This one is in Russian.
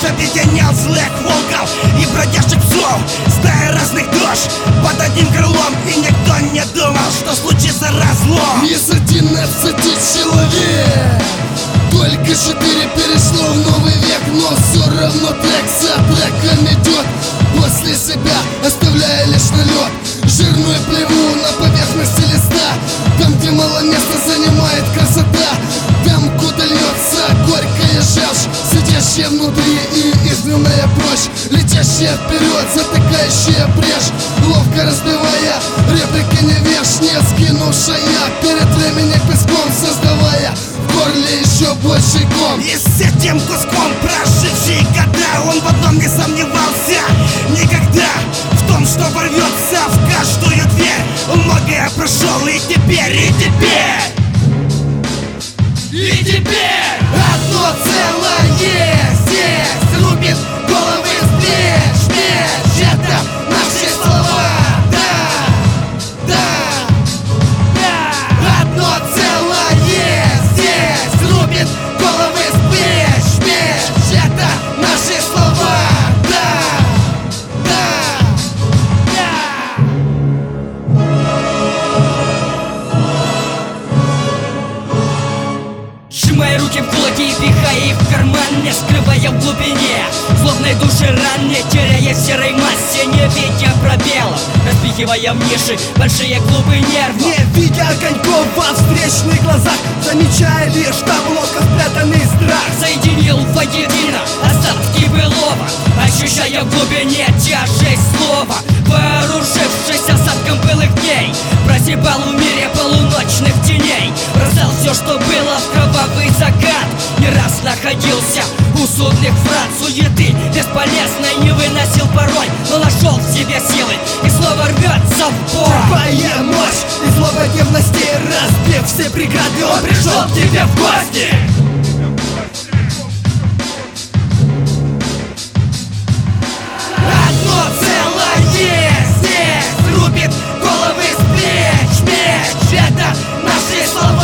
объединял злых волков и бродящих псов. Стая разных душ под одним крылом, и никто не думал, что случится разлом. Из 11 человек только 4 перешло в новый век, но все равно трек за треком идет, после себя оставляя лишь налет. Жирную плеву на поверхности листа, там, где мало места занимает красота, там, куда льется горькая желчь, сидящая внутри и изгнанная прочь, летящая вперед, затыкающая брешь, ловко разбивая реплики невежнее, скинувшая перед временем песком, создавая в горле еще больше ком. И с этим куском проживший года, он в одном не сомневался никогда, в том, что ворвется в каждую дверь. Он многое прошел, и теперь одно целое здесь рубит головы с плеч, меч. Это наши слова, да. Одно целое здесь рубит головы с плеч, меч. Это наши слова, да. Сжимая руки в кулаки и пихая их в карман, не скрывая в глубине злобной души ран, не теряя в серой массе, не видя пробелов, распихивая в ниши большие клубы нервов. не видя огоньков во встречных глазах, замечая лишь там ловко спрятанный страх. Соединил воедино остатки былого, ощущая в глубине тяжесть слова. Вооружившись осадком былых дней, прозябал в мире полуночных теней, бросал все, что было, в кровавый закат. Не раз находился у судных врат суеты бесполезной, не выносил порой, но нашел в себе силы и снова рвется в бой. Черпая мощь из злободневности, разбив все преграды, он пришел к тебе в гости. Одно целое здесь рубит головы с плеч, меч. Это наши слова.